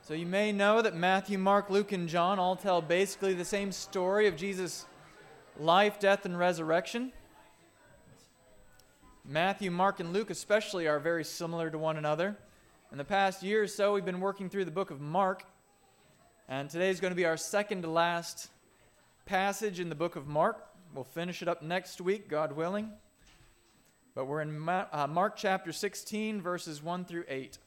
So you may know that Matthew, Mark, Luke, and John all tell basically the same story of Jesus' life, death, and resurrection. Matthew, Mark, and Luke especially are very similar to one another. In the past year or so, we've been working through the book of Mark, and today is going to be our second to last passage in the book of Mark. We'll finish it up next week, God willing. But we're in Mark chapter 16, verses 1 through 8.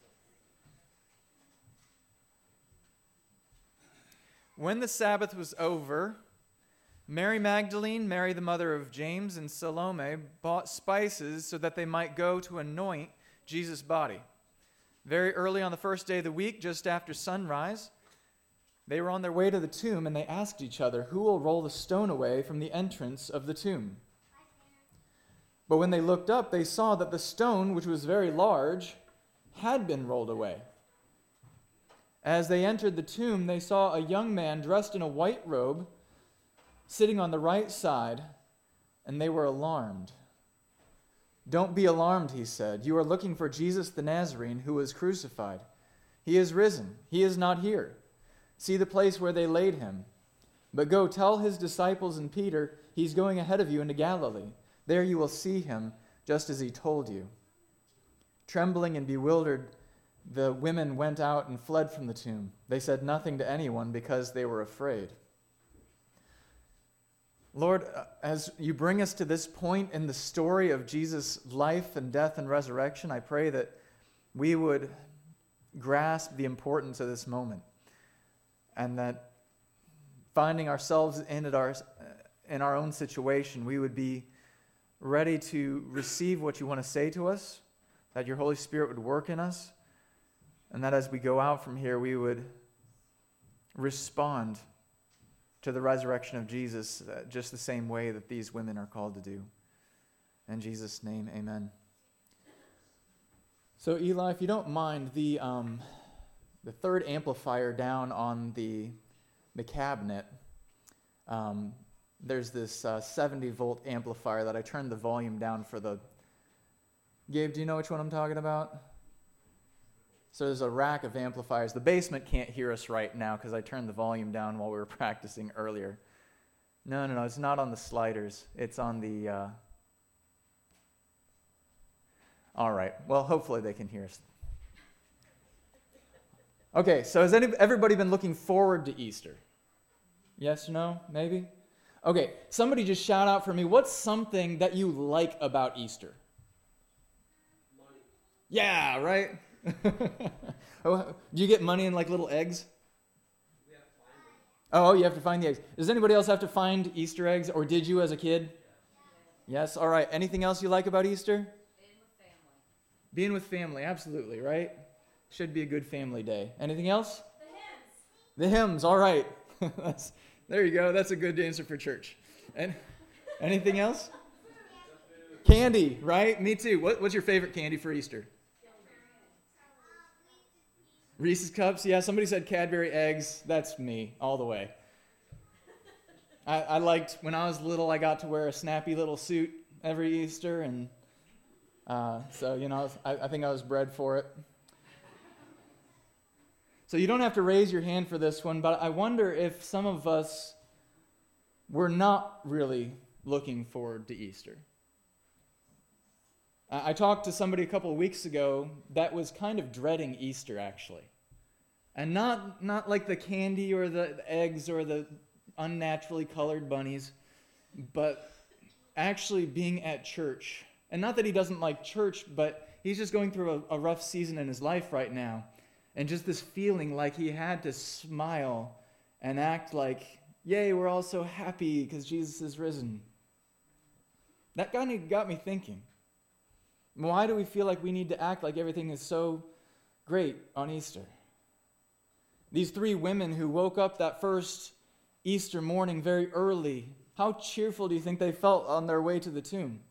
When the Sabbath was over, Mary Magdalene, Mary the mother of James, and Salome bought spices so that they might go to anoint Jesus' body. Very early on the first day of the week, just after sunrise, they were on their way to the tomb, and they asked each other, "Who will roll the stone away from the entrance of the tomb?" But when they looked up, they saw that the stone, which was very large, had been rolled away. As they entered the tomb, they saw a young man dressed in a white robe sitting on the right side, and they were alarmed. "Don't be alarmed," he said. "You are looking for Jesus the Nazarene who was crucified. He is risen. He is not here. See the place where they laid him. But go tell his disciples and Peter, he's going ahead of you into Galilee. There you will see him, just as he told you." Trembling and bewildered, the women went out and fled from the tomb. They said nothing to anyone because they were afraid. Lord, as you bring us to this point in the story of Jesus' life and death and resurrection, I pray that we would grasp the importance of this moment, and that finding ourselves in our own situation, we would be ready to receive what you want to say to us, that your Holy Spirit would work in us, and that as we go out from here, we would respond to the resurrection of Jesus just the same way that these women are called to do. In Jesus' name, amen. So Eli, if you don't mind, the third amplifier down on the cabinet, there's this 70-volt amplifier that I turned the volume down for the... Gabe, do you know which one I'm talking about? So there's a rack of amplifiers. The basement can't hear us right now because I turned the volume down while we were practicing earlier. No, it's not on the sliders. It's on the... All right. Well, hopefully they can hear us. Okay, so has everybody been looking forward to Easter? Yes, no, maybe? Okay, somebody just shout out for me, what's something that you like about Easter? Money. Yeah, right? Do you get money in like little eggs? We have to find them. Oh, you have to find the eggs. Does anybody else have to find Easter eggs, or did you as a kid? Yes, all right. Anything else you like about Easter? Being with family. Being with family, absolutely, right? Should be a good family day. Anything else? The hymns. The hymns, all right. There you go. That's a good answer for church. And anything else? Candy, right? Me too. What's your favorite candy for Easter? Reese's Cups. Yeah, somebody said Cadbury eggs. That's me, all the way. I liked, when I was little, I got to wear a snappy little suit every Easter, and so, I think I was bred for it. So you don't have to raise your hand for this one, but I wonder if some of us were not really looking forward to Easter. I talked to somebody a couple of weeks ago that was kind of dreading Easter, actually. And not like the candy or the eggs or the unnaturally colored bunnies, but actually being at church. And not that he doesn't like church, but he's just going through a rough season in his life right now. And just this feeling like he had to smile and act like, yay, we're all so happy because Jesus is risen. That kind of got me thinking. Why do we feel like we need to act like everything is so great on Easter? These three women who woke up that first Easter morning very early, how cheerful do you think they felt on their way to the tomb?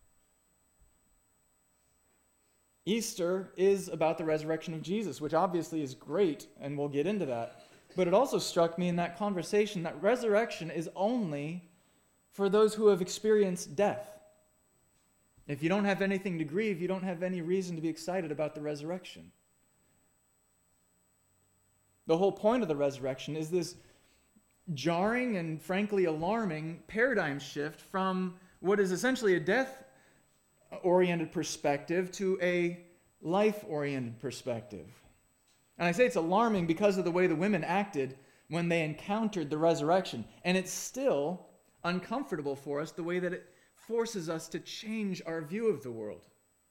Easter is about the resurrection of Jesus, which obviously is great, and we'll get into that. But it also struck me in that conversation that resurrection is only for those who have experienced death. If you don't have anything to grieve, you don't have any reason to be excited about the resurrection. The whole point of the resurrection is this jarring and frankly alarming paradigm shift from what is essentially a death-oriented perspective to a life-oriented perspective. And I say it's alarming because of the way the women acted when they encountered the resurrection. And it's still uncomfortable for us the way that it forces us to change our view of the world.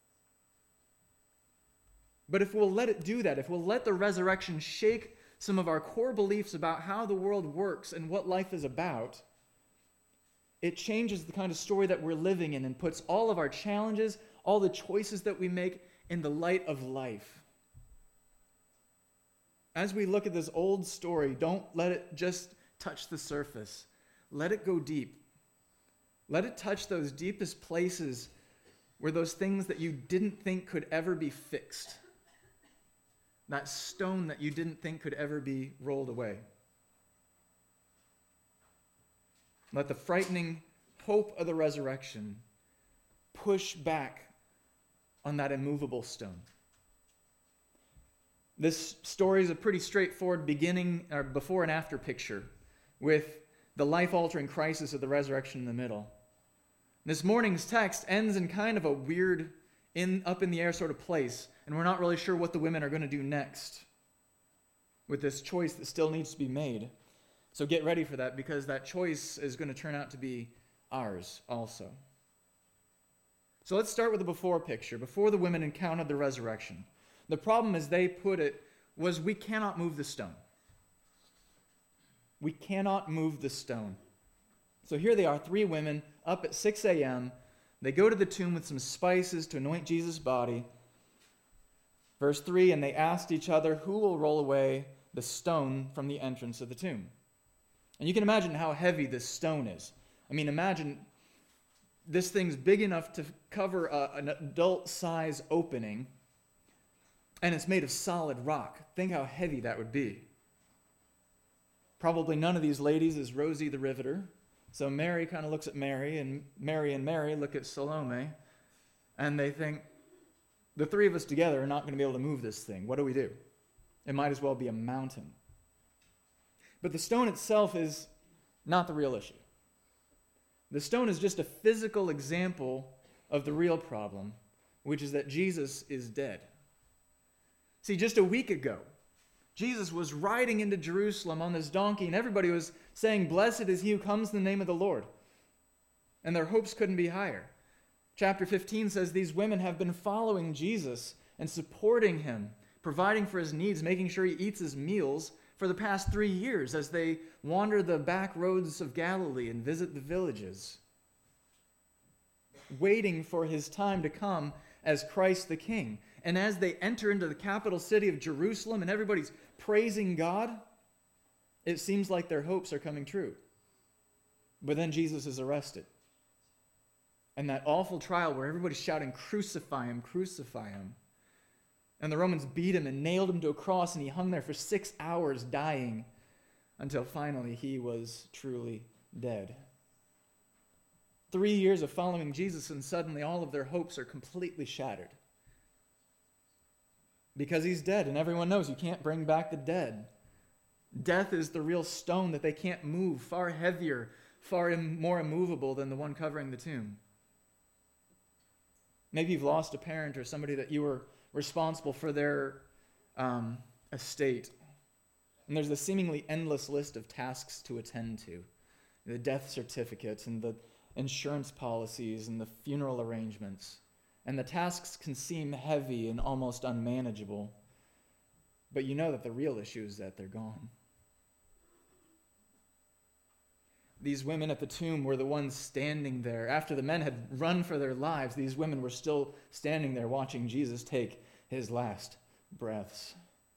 But if we'll let it do that, if we'll let the resurrection shake some of our core beliefs about how the world works and what life is about, it changes the kind of story that we're living in and puts all of our challenges, all the choices that we make in the light of life. As we look at this old story, don't let it just touch the surface. Let it go deep. Let it touch those deepest places where those things that you didn't think could ever be fixed. That stone that you didn't think could ever be rolled away. Let the frightening hope of the resurrection push back on that immovable stone. This story is a pretty straightforward beginning or before and after picture with the life-altering crisis of the resurrection in the middle. This morning's text ends in kind of a weird, up in the air sort of place, and we're not really sure what the women are going to do next with this choice that still needs to be made. So get ready for that, because that choice is going to turn out to be ours also. So let's start with the before picture, before the women encountered the resurrection. The problem, as they put it, was we cannot move the stone. We cannot move the stone. So here they are, 3 women up at 6 a.m. They go to the tomb with some spices to anoint Jesus' body. Verse 3, and they asked each other, who will roll away the stone from the entrance of the tomb? And you can imagine how heavy this stone is. I mean, imagine this thing's big enough to cover an adult-size opening, and it's made of solid rock. Think how heavy that would be. Probably none of these ladies is Rosie the Riveter. So Mary kind of looks at Mary, and Mary look at Salome, and they think, the 3 of us together are not going to be able to move this thing. What do we do? It might as well be a mountain. But the stone itself is not the real issue. The stone is just a physical example of the real problem, which is that Jesus is dead. See, just a week ago, Jesus was riding into Jerusalem on this donkey, and everybody was saying, blessed is he who comes in the name of the Lord. And their hopes couldn't be higher. Chapter 15 says these women have been following Jesus and supporting him, providing for his needs, making sure he eats his meals for the past 3 years as they wander the back roads of Galilee and visit the villages, waiting for his time to come as Christ the King. And as they enter into the capital city of Jerusalem and everybody's praising God, it seems like their hopes are coming true. But then Jesus is arrested. And that awful trial where everybody's shouting, crucify him, crucify him. And the Romans beat him and nailed him to a cross, and he hung there for 6 hours dying until finally he was truly dead. 3 years of following Jesus, and suddenly all of their hopes are completely shattered. Because he's dead, and everyone knows you can't bring back the dead. Death is the real stone that they can't move, far heavier, far more immovable than the one covering the tomb. Maybe you've lost a parent or somebody that you were responsible for their estate. And there's a seemingly endless list of tasks to attend to. The death certificates and the insurance policies and the funeral arrangements. And the tasks can seem heavy and almost unmanageable. But you know that the real issue is that they're gone. These women at the tomb were the ones standing there. After the men had run for their lives, these women were still standing there watching Jesus take his last breaths.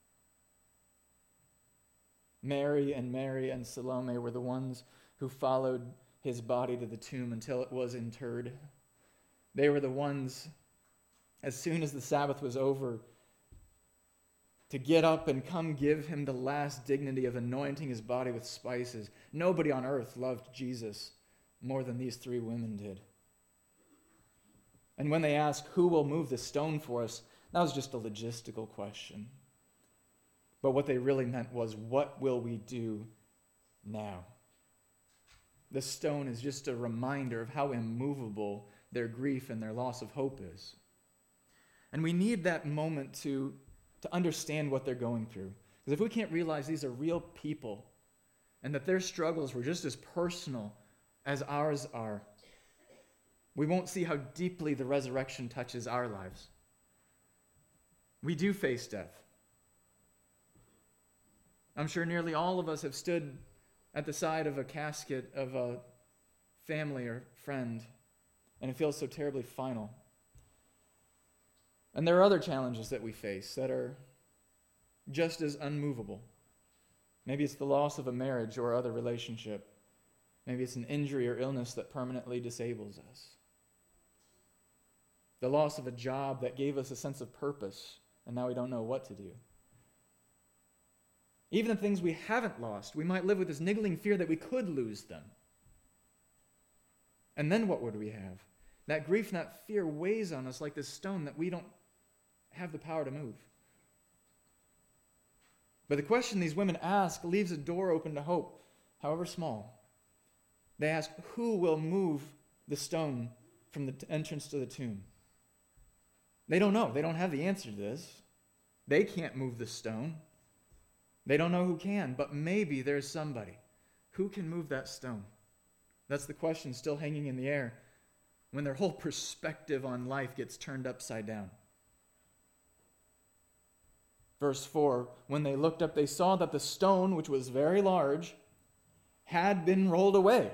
Mary and Salome were the ones who followed his body to the tomb until it was interred. They were the ones, as soon as the Sabbath was over, to get up and come give him the last dignity of anointing his body with spices. Nobody on earth loved Jesus more than these 3 women did. And when they asked, who will move the stone for us, that was just a logistical question. But what they really meant was, what will we do now? The stone is just a reminder of how immovable their grief and their loss of hope is. And we need that moment to understand what they're going through. Because if we can't realize these are real people and that their struggles were just as personal as ours are, we won't see how deeply the resurrection touches our lives. We do face death. I'm sure nearly all of us have stood at the side of a casket of a family or friend, and it feels so terribly final. And there are other challenges that we face that are just as unmovable. Maybe it's the loss of a marriage or other relationship. Maybe it's an injury or illness that permanently disables us. The loss of a job that gave us a sense of purpose, and now we don't know what to do. Even the things we haven't lost, we might live with this niggling fear that we could lose them. And then what would we have? That grief and that fear weighs on us like this stone that we don't have the power to move. But the question these women ask leaves a door open to hope, however small. They ask, who will move the stone from the entrance to the tomb? They don't know. They don't have the answer to this. They can't move the stone. They don't know who can, but maybe there's somebody who can move that stone. That's the question still hanging in the air when their whole perspective on life gets turned upside down. Verse 4, when they looked up, they saw that the stone, which was very large, had been rolled away.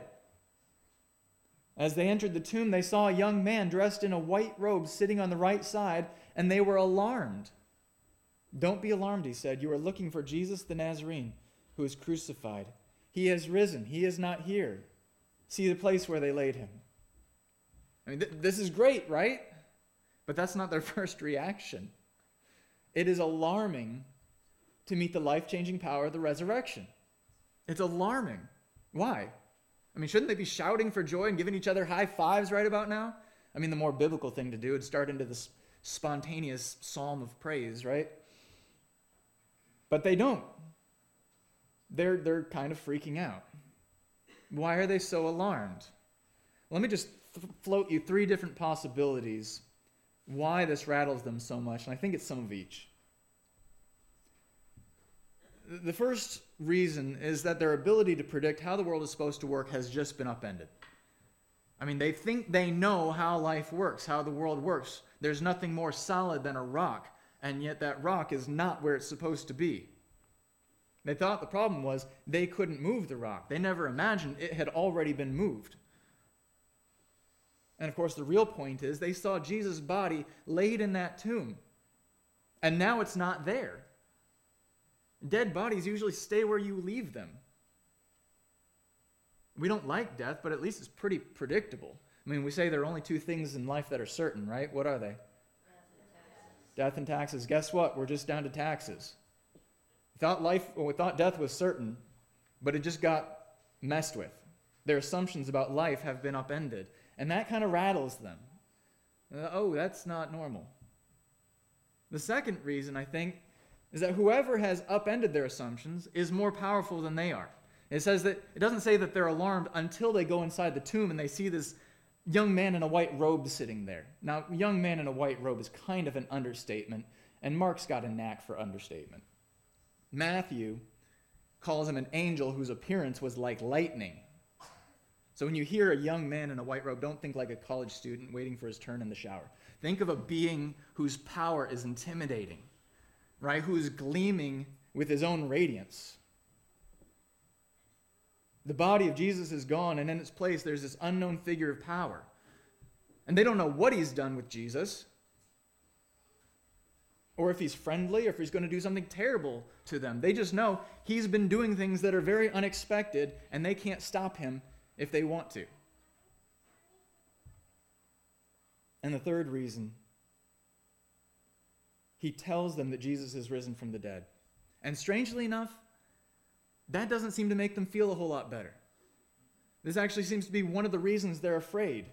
As they entered the tomb, they saw a young man dressed in a white robe sitting on the right side, and they were alarmed. Don't be alarmed, he said. You are looking for Jesus the Nazarene, who was crucified. He has risen. He is not here. See the place where they laid him. I mean, this is great, right? But that's not their first reaction. It is alarming to meet the life-changing power of the resurrection. It's alarming. Why? I mean, shouldn't they be shouting for joy and giving each other high fives right about now? I mean, the more biblical thing to do would start into this spontaneous psalm of praise, right? But they don't. They're kind of freaking out. Why are they so alarmed? Let me just float you three different possibilities why this rattles them so much, and I think it's some of each. The first reason is that their ability to predict how the world is supposed to work has just been upended. I mean, they think they know how life works, how the world works. There's nothing more solid than a rock, and yet that rock is not where it's supposed to be. They thought the problem was they couldn't move the rock. They never imagined it had already been moved. And of course, the real point is they saw Jesus' body laid in that tomb, and now it's not there. Dead bodies usually stay where you leave them. We don't like death, but at least it's pretty predictable. I mean, we say there are only two things in life that are certain, right? What are they? Death and taxes. Guess what? We're just down to taxes. We thought death was certain, but it just got messed with. Their assumptions about life have been upended, and that kind of rattles them. That's not normal. The second reason, I think, is that whoever has upended their assumptions is more powerful than they are. It doesn't say that they're alarmed until they go inside the tomb and they see this young man in a white robe sitting there. Now, young man in a white robe is kind of an understatement, and Mark's got a knack for understatement. Matthew calls him an angel whose appearance was like lightning. So when you hear a young man in a white robe, don't think like a college student waiting for his turn in the shower. Think of a being whose power is intimidating, right? Who is gleaming with his own radiance. The body of Jesus is gone, and in its place there's this unknown figure of power. And they don't know what he's done with Jesus, or if he's friendly, or if he's going to do something terrible to them. They just know he's been doing things that are very unexpected, and they can't stop him if they want to. And the third reason, he tells them that Jesus is risen from the dead. And strangely enough, that doesn't seem to make them feel a whole lot better. This actually seems to be one of the reasons they're afraid.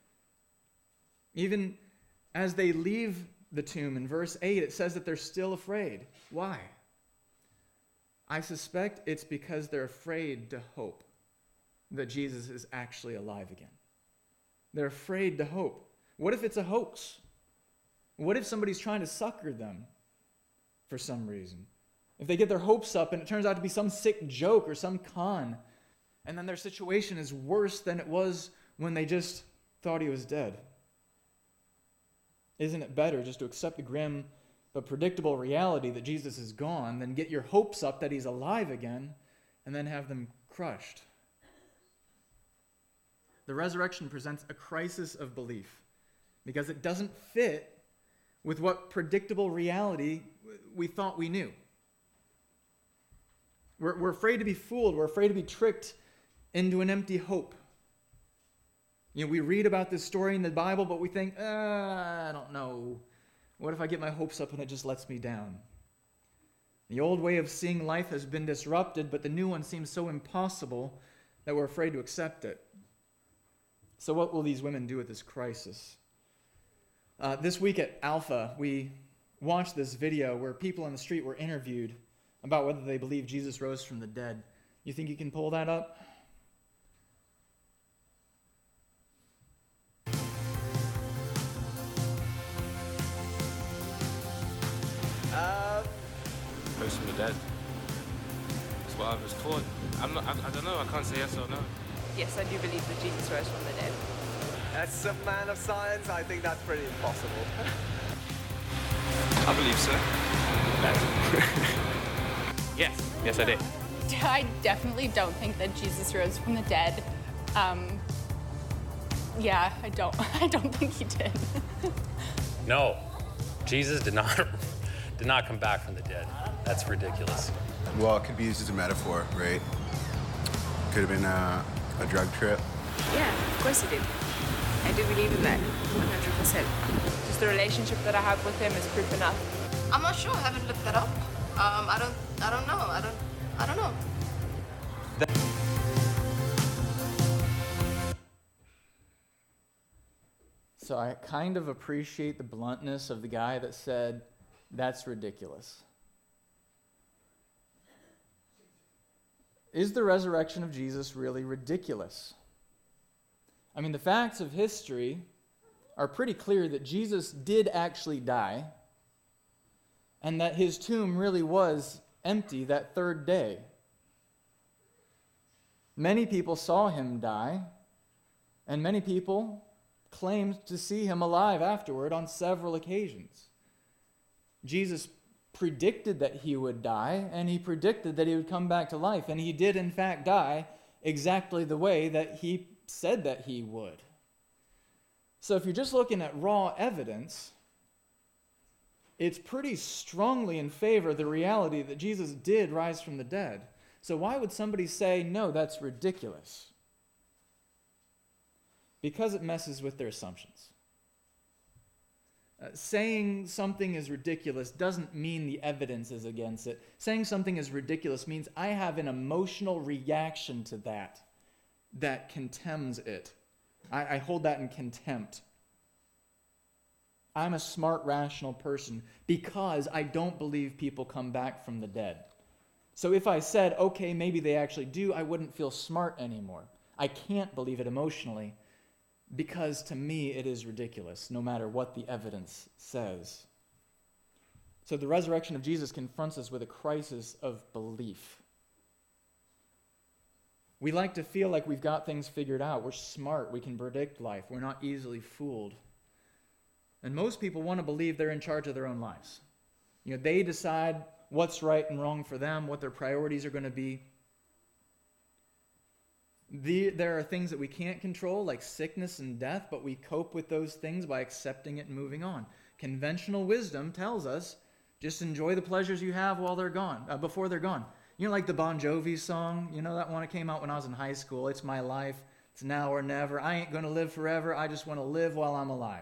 Even as they leave the tomb in verse 8, it says that they're still afraid. Why? I suspect it's because they're afraid to hope that Jesus is actually alive again. They're afraid to hope. What if it's a hoax? What if somebody's trying to sucker them for some reason? If they get their hopes up and it turns out to be some sick joke or some con, and then their situation is worse than it was when they just thought he was dead. Isn't it better just to accept the grim but predictable reality that Jesus is gone than get your hopes up that he's alive again and then have them crushed? The resurrection presents a crisis of belief because it doesn't fit with what predictable reality we thought we knew. We're afraid to be fooled. We're afraid to be tricked into an empty hope. We read about this story in the Bible, but we think, I don't know. What if I get my hopes up and it just lets me down? The old way of seeing life has been disrupted, but the new one seems so impossible that we're afraid to accept it. So what will these women do with this crisis? This week at Alpha, we watched this video where people on the street were interviewed about whether they believe Jesus rose from the dead. You think you can pull that up? Rose from the dead. That's what I was taught. I don't know. I can't say yes or no. Yes, I do believe that Jesus rose from the dead. As a man of science, I think that's pretty impossible. I believe so. Yes, I did. I definitely don't think that Jesus rose from the dead. Yeah, I don't think he did. No, Jesus did not come back from the dead. That's ridiculous. Well, it could be used as a metaphor, right? Could have been a drug trip. Yeah, of course he did. I do believe in that, 100%. Just the relationship that I have with him is proof enough. I'm not sure. I haven't looked that up. I don't know. I don't know. So I kind of appreciate the bluntness of the guy that said, that's ridiculous. Is the resurrection of Jesus really ridiculous? I mean, the facts of history are pretty clear that Jesus did actually die, and that his tomb really was empty that third day. Many people saw him die, and many people claimed to see him alive afterward on several occasions. Jesus predicted that he would die, and he predicted that he would come back to life, and he did in fact die exactly the way that he said that he would. So if you're just looking at raw evidence, it's pretty strongly in favor of the reality that Jesus did rise from the dead. So why would somebody say, no, that's ridiculous? Because it messes with their assumptions. Saying something is ridiculous doesn't mean the evidence is against it. Saying something is ridiculous means I have an emotional reaction to that contemns it. I hold that in contempt. I'm a smart, rational person because I don't believe people come back from the dead. So if I said, okay, maybe they actually do, I wouldn't feel smart anymore. I can't believe it emotionally because to me it is ridiculous, no matter what the evidence says. So the resurrection of Jesus confronts us with a crisis of belief. We like to feel like we've got things figured out. We're smart. We can predict life. We're not easily fooled. And most people want to believe they're in charge of their own lives. They decide what's right and wrong for them, what their priorities are going to be. There are things that we can't control, like sickness and death, but we cope with those things by accepting it and moving on. Conventional wisdom tells us, just enjoy the pleasures you have while they're gone, before they're gone. Like the Bon Jovi song, that one that came out when I was in high school, it's my life, it's now or never, I ain't going to live forever, I just want to live while I'm alive.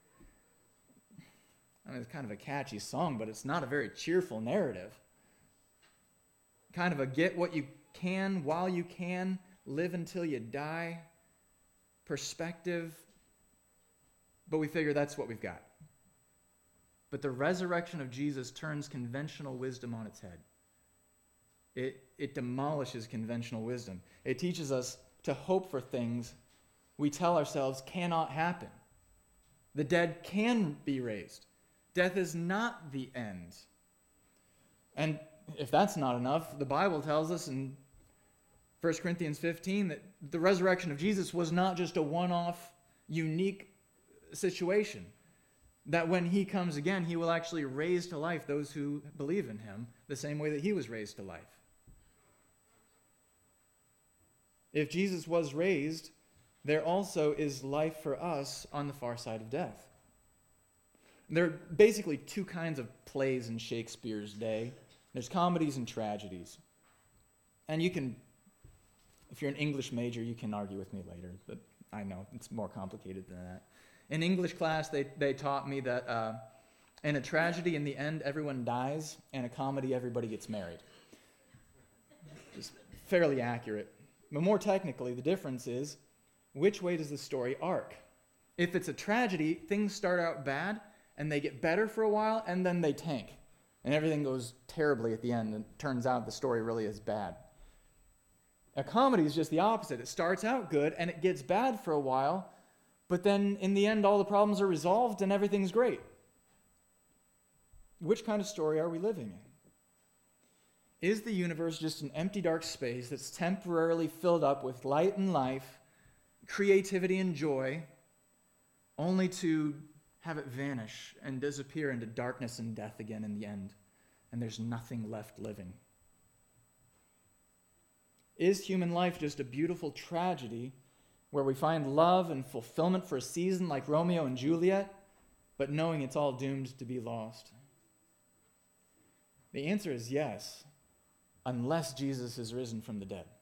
I mean, it's kind of a catchy song, but it's not a very cheerful narrative. Kind of a get what you can while you can, live until you die perspective, but we figure that's what we've got. But the resurrection of Jesus turns conventional wisdom on its head. It demolishes conventional wisdom. It teaches us to hope for things we tell ourselves cannot happen. The dead can be raised. Death is not the end. And if that's not enough, the Bible tells us in 1 Corinthians 15 that the resurrection of Jesus was not just a one-off, unique situation. That when he comes again, he will actually raise to life those who believe in him the same way that he was raised to life. If Jesus was raised, there also is life for us on the far side of death. There are basically two kinds of plays in Shakespeare's day. There's comedies and tragedies. And you can, if you're an English major, you can argue with me later, but I know it's more complicated than that. In English class, they taught me that in a tragedy, in the end, everyone dies. In a comedy, everybody gets married. Just fairly accurate. But more technically, the difference is, which way does the story arc? If it's a tragedy, things start out bad, and they get better for a while, and then they tank. And everything goes terribly at the end, and it turns out the story really is bad. A comedy is just the opposite. It starts out good, and it gets bad for a while, but then in the end, all the problems are resolved, and everything's great. Which kind of story are we living in? Is the universe just an empty, dark space that's temporarily filled up with light and life, creativity and joy, only to have it vanish and disappear into darkness and death again in the end, and there's nothing left living? Is human life just a beautiful tragedy where we find love and fulfillment for a season like Romeo and Juliet, but knowing it's all doomed to be lost? The answer is yes, unless Jesus is risen from the dead.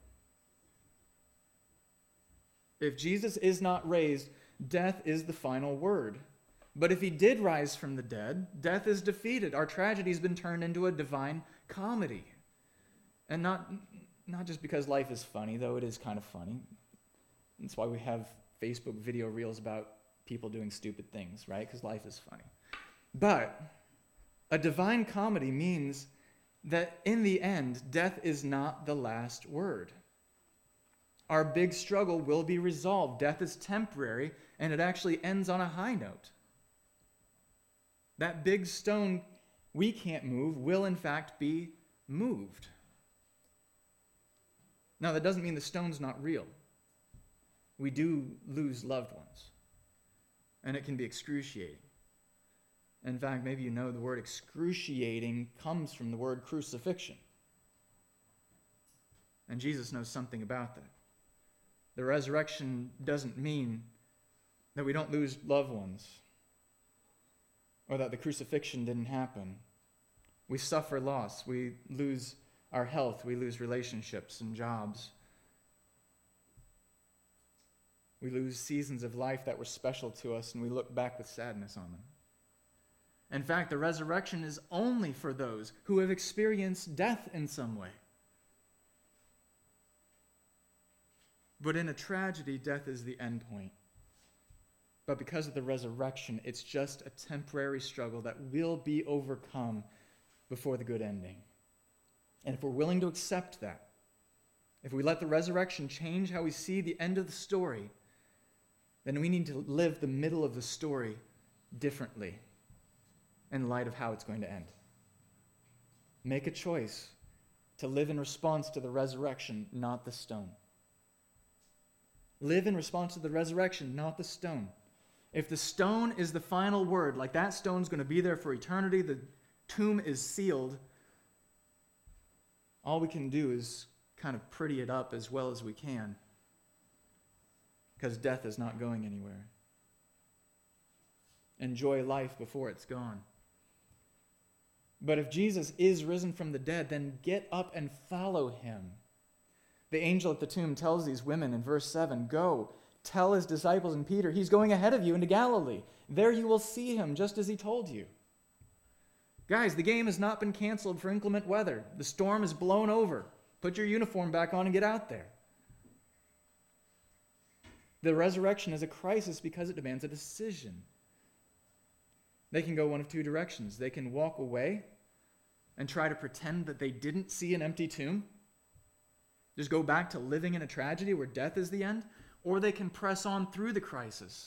If Jesus is not raised, death is the final word. But if he did rise from the dead, death is defeated. Our tragedy has been turned into a divine comedy. And not just because life is funny, though it is kind of funny. That's why we have Facebook video reels about people doing stupid things, right? Because life is funny. But a divine comedy means that in the end, death is not the last word. Our big struggle will be resolved. Death is temporary, and it actually ends on a high note. That big stone we can't move will in fact be moved. Now, that doesn't mean the stone's not real. We do lose loved ones, and it can be excruciating. In fact, maybe you know the word excruciating comes from the word crucifixion. And Jesus knows something about that. The resurrection doesn't mean that we don't lose loved ones or that the crucifixion didn't happen. We suffer loss. We lose our health. We lose relationships and jobs. We lose seasons of life that were special to us, and we look back with sadness on them. In fact, the resurrection is only for those who have experienced death in some way. But in a tragedy, death is the end point. But because of the resurrection, it's just a temporary struggle that will be overcome before the good ending. And if we're willing to accept that, if we let the resurrection change how we see the end of the story, then we need to live the middle of the story differently in light of how it's going to end. Make a choice to live in response to the resurrection, not the stone. Live in response to the resurrection, not the stone. If the stone is the final word, like that stone's going to be there for eternity, the tomb is sealed, all we can do is kind of pretty it up as well as we can, because death is not going anywhere. Enjoy life before it's gone. But if Jesus is risen from the dead, then get up and follow him. The angel at the tomb tells these women in verse 7, "Go, tell his disciples and Peter, he's going ahead of you into Galilee. There you will see him, just as he told you." Guys, the game has not been canceled for inclement weather. The storm is blown over. Put your uniform back on and get out there. The resurrection is a crisis because it demands a decision. They can go one of two directions. They can walk away and try to pretend that they didn't see an empty tomb, just go back to living in a tragedy where death is the end, or they can press on through the crisis,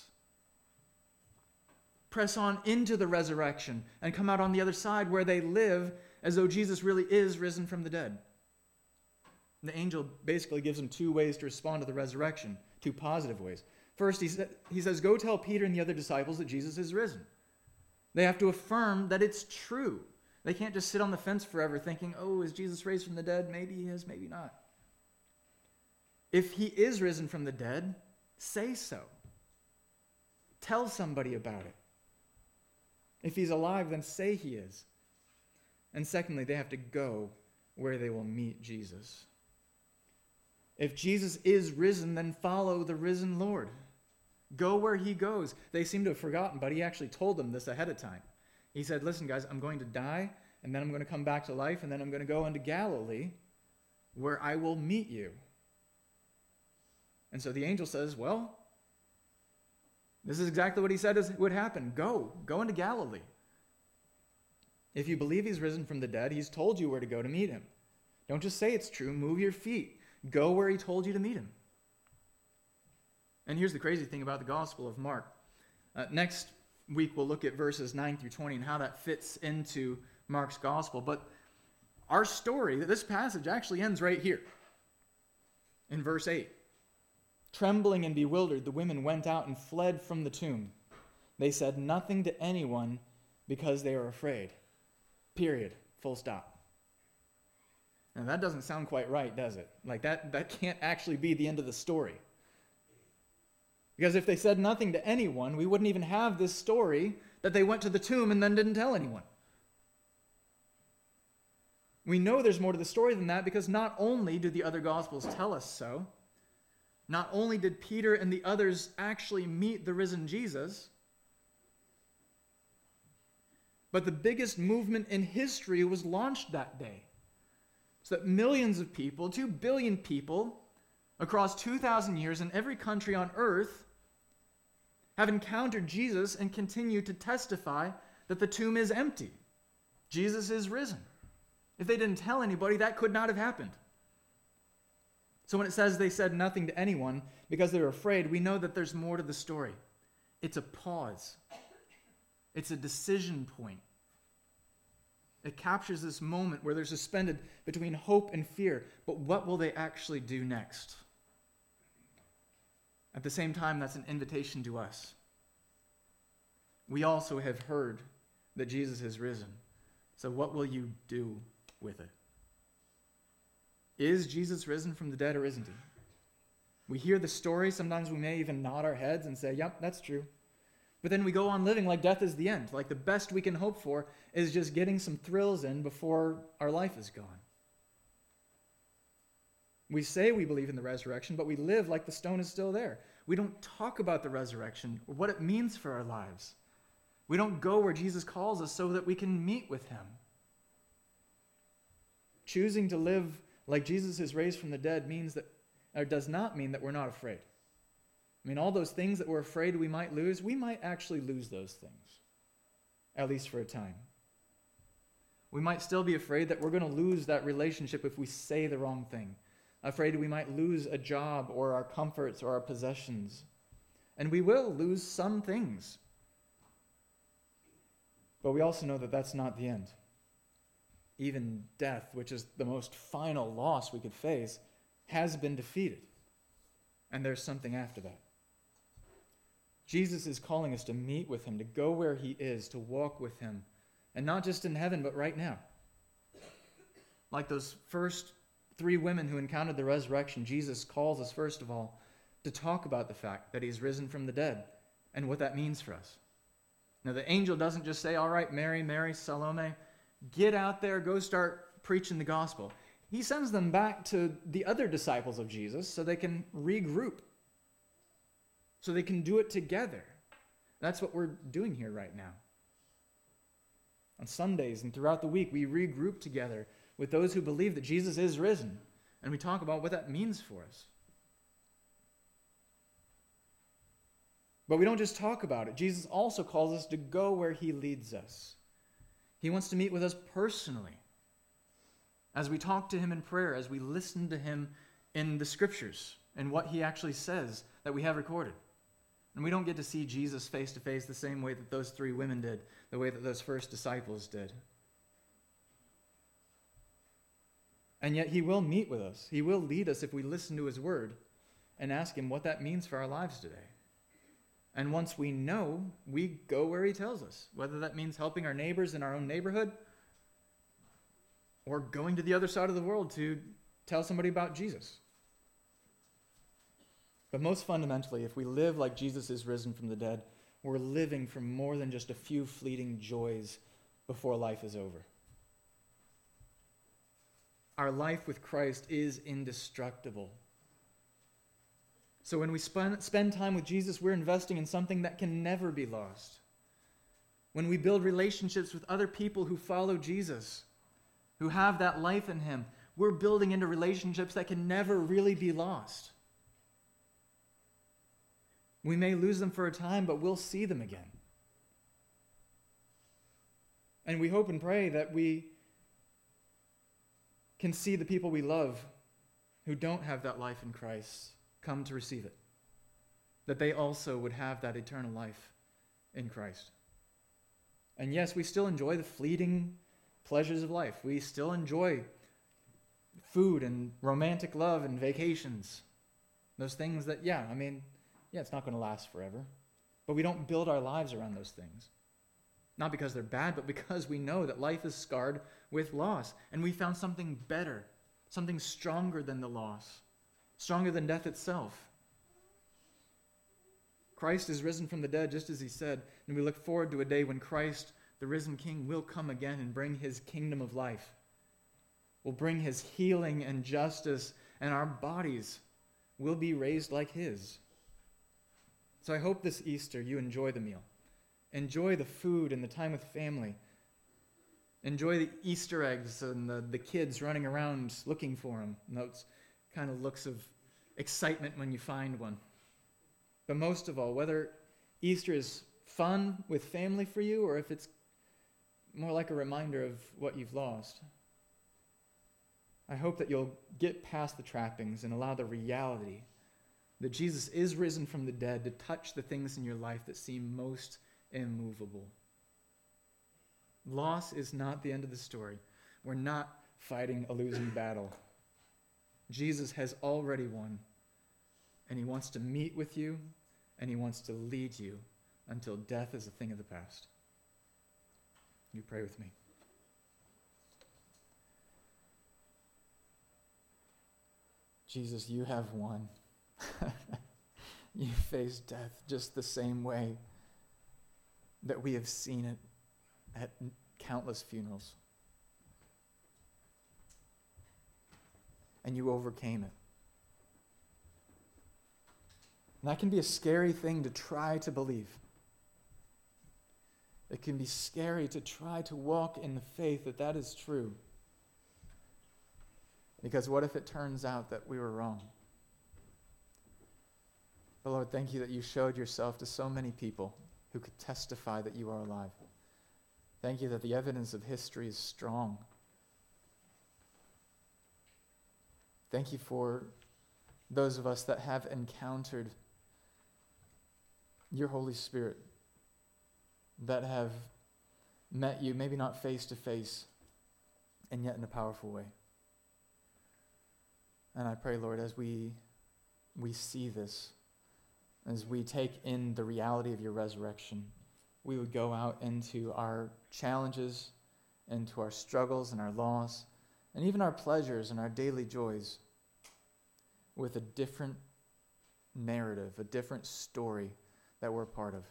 press on into the resurrection, and come out on the other side where they live as though Jesus really is risen from the dead. And the angel basically gives them two ways to respond to the resurrection, two positive ways. First, he says, go tell Peter and the other disciples that Jesus is risen. They have to affirm that it's true. They can't just sit on the fence forever thinking, oh, is Jesus raised from the dead? Maybe he is, maybe not. If he is risen from the dead, say so. Tell somebody about it. If he's alive, then say he is. And secondly, they have to go where they will meet Jesus. If Jesus is risen, then follow the risen Lord. Go where he goes. They seem to have forgotten, but he actually told them this ahead of time. He said, listen, guys, I'm going to die, and then I'm going to come back to life, and then I'm going to go into Galilee, where I will meet you. And so the angel says, well, this is exactly what he said would happen. Go into Galilee. If you believe he's risen from the dead, he's told you where to go to meet him. Don't just say it's true. Move your feet. Go where he told you to meet him. And here's the crazy thing about the Gospel of Mark. Next week, we'll look at verses 9 through 20 and how that fits into Mark's Gospel. But our story, this passage actually ends right here in verse 8. Trembling and bewildered, the women went out and fled from the tomb. They said nothing to anyone because they were afraid. Period. Full stop. Now that doesn't sound quite right, does it? Like that can't actually be the end of the story. Because if they said nothing to anyone, we wouldn't even have this story that they went to the tomb and then didn't tell anyone. We know there's more to the story than that because not only do the other Gospels tell us so, not only did Peter and the others actually meet the risen Jesus, but the biggest movement in history was launched that day. So that millions of people, 2 billion people, across 2,000 years in every country on earth have encountered Jesus and continue to testify that the tomb is empty. Jesus is risen. If they didn't tell anybody, that could not have happened. So when it says they said nothing to anyone because they were afraid, we know that there's more to the story. It's a pause. It's a decision point. It captures this moment where they're suspended between hope and fear. But what will they actually do next? At the same time, that's an invitation to us. We also have heard that Jesus has risen. So what will you do with it? Is Jesus risen from the dead or isn't he? We hear the story. Sometimes we may even nod our heads and say, yep, that's true. But then we go on living like death is the end. Like the best we can hope for is just getting some thrills in before our life is gone. We say we believe in the resurrection, but we live like the stone is still there. We don't talk about the resurrection or what it means for our lives. We don't go where Jesus calls us so that we can meet with him. Choosing to live like Jesus is raised from the dead does not mean that we're not afraid. I mean, all those things that we're afraid we might lose, we might actually lose those things, at least for a time. We might still be afraid that we're going to lose that relationship if we say the wrong thing. Afraid we might lose a job or our comforts or our possessions. And we will lose some things. But we also know that that's not the end. Even death, which is the most final loss we could face, has been defeated. And there's something after that. Jesus is calling us to meet with him, to go where he is, to walk with him. And not just in heaven, but right now. Like those first 3 women who encountered the resurrection, Jesus calls us, first of all, to talk about the fact that he's risen from the dead and what that means for us. Now, the angel doesn't just say, all right, Mary, Salome, get out there, go start preaching the gospel. He sends them back to the other disciples of Jesus so they can regroup, so they can do it together. That's what we're doing here right now. On Sundays and throughout the week, we regroup together with those who believe that Jesus is risen, and we talk about what that means for us. But we don't just talk about it. Jesus also calls us to go where he leads us. He wants to meet with us personally. as we talk to him in prayer, as we listen to him in the scriptures and what he actually says that we have recorded. And we don't get to see Jesus face to face the same way that those 3 women did, the way that those first disciples did. And yet he will meet with us. He will lead us if we listen to his word and ask him what that means for our lives today. And once we know, we go where he tells us, whether that means helping our neighbors in our own neighborhood or going to the other side of the world to tell somebody about Jesus. But most fundamentally, if we live like Jesus is risen from the dead, we're living for more than just a few fleeting joys before life is over. Our life with Christ is indestructible. So when we spend time with Jesus, we're investing in something that can never be lost. When we build relationships with other people who follow Jesus, who have that life in him, we're building into relationships that can never really be lost. We may lose them for a time, but we'll see them again. And we hope and pray that we can see the people we love who don't have that life in Christ come to receive it. That they also would have that eternal life in Christ. And yes, we still enjoy the fleeting pleasures of life. We still enjoy food and romantic love and vacations. Those things that, it's not going to last forever. But we don't build our lives around those things. Not because they're bad, but because we know that life is scarred with loss. And we found something better, something stronger than the loss, stronger than death itself. Christ is risen from the dead, just as he said, and we look forward to a day when Christ, the risen King, will come again and bring his kingdom of life. Will bring his healing and justice, and our bodies will be raised like his. So I hope this Easter you enjoy the meal. Enjoy the food and the time with family. Enjoy the Easter eggs and the kids running around looking for them. Those kind of looks of excitement when you find one. But most of all, whether Easter is fun with family for you or if it's more like a reminder of what you've lost, I hope that you'll get past the trappings and allow the reality that Jesus is risen from the dead to touch the things in your life that seem most immovable. Loss is not the end of the story. We're not fighting a losing battle. Jesus has already won, and he wants to meet with you, and he wants to lead you until death is a thing of the past. You pray with me. Jesus, you have won. You faced death just the same way that we have seen it at countless funerals. And you overcame it. And that can be a scary thing to try to believe. It can be scary to try to walk in the faith that that is true. Because what if it turns out that we were wrong? But Lord, thank you that you showed yourself to so many people who could testify that you are alive. Thank you that the evidence of history is strong. Thank you for those of us that have encountered your Holy Spirit, that have met you, maybe not face to face, and yet in a powerful way. And I pray, Lord, as we see this, as we take in the reality of your resurrection, we would go out into our challenges, into our struggles and our loss, and even our pleasures and our daily joys with a different narrative, a different story that we're a part of.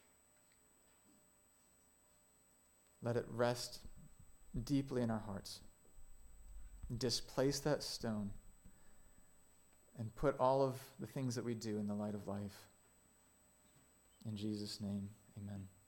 Let it rest deeply in our hearts. Displace that stone and put all of the things that we do in the light of life. In Jesus' name, amen.